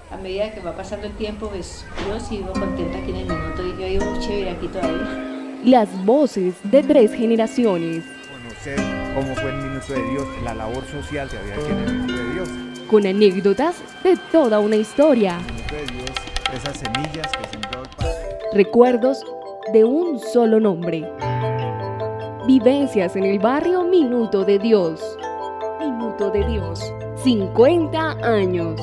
A medida que va pasando el tiempo, pues yo sigo contenta aquí en el minuto y yo vivo muy chévere aquí todavía. Las voces de 3 generaciones. Conocer cómo fue el Minuto de Dios, la labor social que había aquí en el Minuto de Dios. Con anécdotas de toda una historia. El Minuto de Dios, esas semillas que sembró el Padre. Recuerdos de un solo nombre. Vivencias en el barrio Minuto de Dios. Minuto de Dios, 50 años.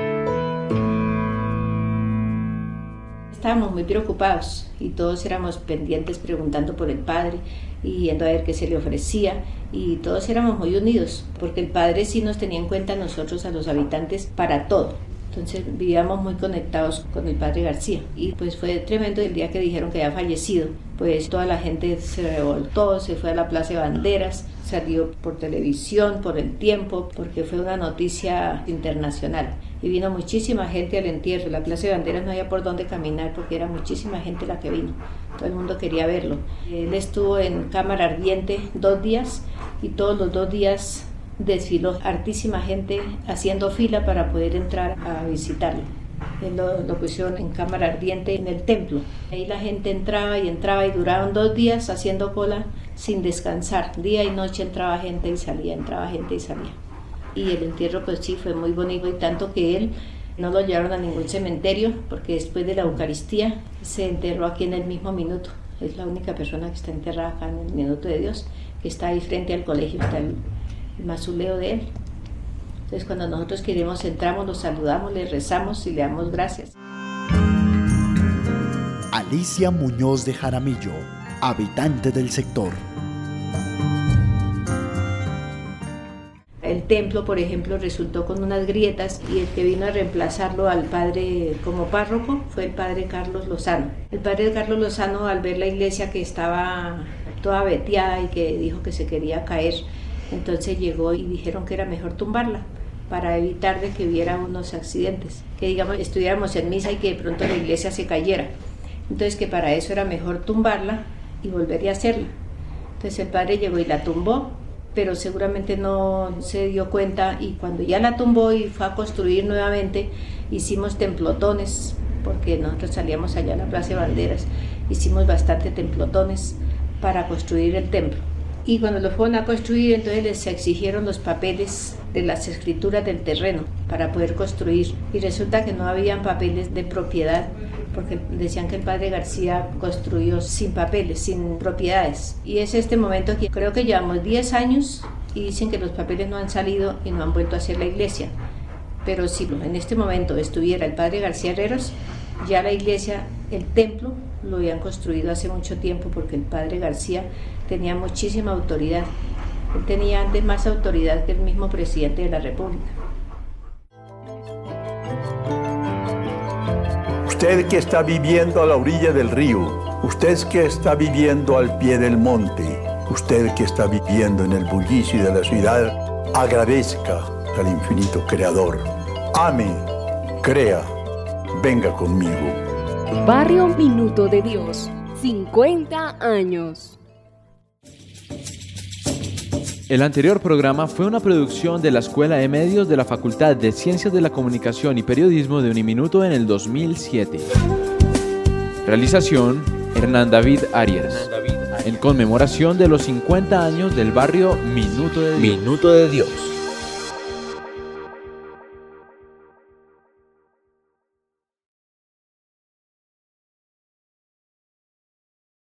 Estábamos muy preocupados y todos éramos pendientes preguntando por el Padre y yendo a ver qué se le ofrecía, y todos éramos muy unidos porque el Padre sí nos tenía en cuenta a nosotros, a los habitantes, para todo. Entonces vivíamos muy conectados con el Padre García y pues fue tremendo el día que dijeron que había fallecido. Pues toda la gente se revoltó, se fue a la Plaza de Banderas, salió por televisión, por El Tiempo, porque fue una noticia internacional. Y vino muchísima gente al entierro. La Plaza de Banderas no había por dónde caminar porque era muchísima gente la que vino. Todo el mundo quería verlo. Él estuvo en cámara ardiente 2 días y todos los 2 días desfiló hartísima gente haciendo fila para poder entrar a visitarlo. Él lo pusieron en cámara ardiente en el templo. Ahí la gente entraba y duraron 2 días haciendo cola sin descansar. Día y noche entraba gente y salía, entraba gente y salía. Y el entierro pues sí fue muy bonito, y tanto que él no lo llevaron a ningún cementerio porque después de la Eucaristía se enterró aquí en el mismo Minuto. Es la única persona que está enterrada acá en el Minuto de Dios, que está ahí frente al colegio, está el mausoleo de él. Entonces cuando nosotros queremos entramos, lo saludamos, le rezamos y le damos gracias. Alicia Muñoz de Jaramillo, habitante del sector. El templo, por ejemplo, resultó con unas grietas y el que vino a reemplazarlo al padre como párroco fue el padre Carlos Lozano. El padre Carlos Lozano, al ver la iglesia que estaba toda veteada y que dijo que se quería caer, entonces llegó y dijeron que era mejor tumbarla para evitar de que hubiera unos accidentes, que digamos estuviéramos en misa y que de pronto la iglesia se cayera. Entonces que para eso era mejor tumbarla y volver a hacerla. Entonces el padre llegó y la tumbó, pero seguramente no se dio cuenta, y cuando ya la tumbó y fue a construir nuevamente, hicimos templotones, porque nosotros salíamos allá a la Plaza de Banderas, hicimos bastante templotones para construir el templo. Y cuando lo fueron a construir, entonces les exigieron los papeles de las escrituras del terreno para poder construir, y resulta que no habían papeles de propiedad, porque decían que el padre García construyó sin papeles, sin propiedades. Y es este momento que creo que llevamos 10 años y dicen que los papeles no han salido y no han vuelto a hacer la iglesia. Pero si en este momento estuviera el padre García Herreros, ya la iglesia, el templo, lo habían construido hace mucho tiempo, porque el padre García tenía muchísima autoridad. Él tenía antes más autoridad que el mismo presidente de la República. Usted que está viviendo a la orilla del río, usted que está viviendo al pie del monte, usted que está viviendo en el bullicio de la ciudad, agradezca al infinito Creador. Ame, crea, venga conmigo. Barrio Minuto de Dios, 50 años. El anterior programa fue una producción de la Escuela de Medios de la Facultad de Ciencias de la Comunicación y Periodismo de Uniminuto en el 2007. Realización: Hernán David Arias. En conmemoración de los 50 años del barrio Minuto de Dios. Minuto de Dios.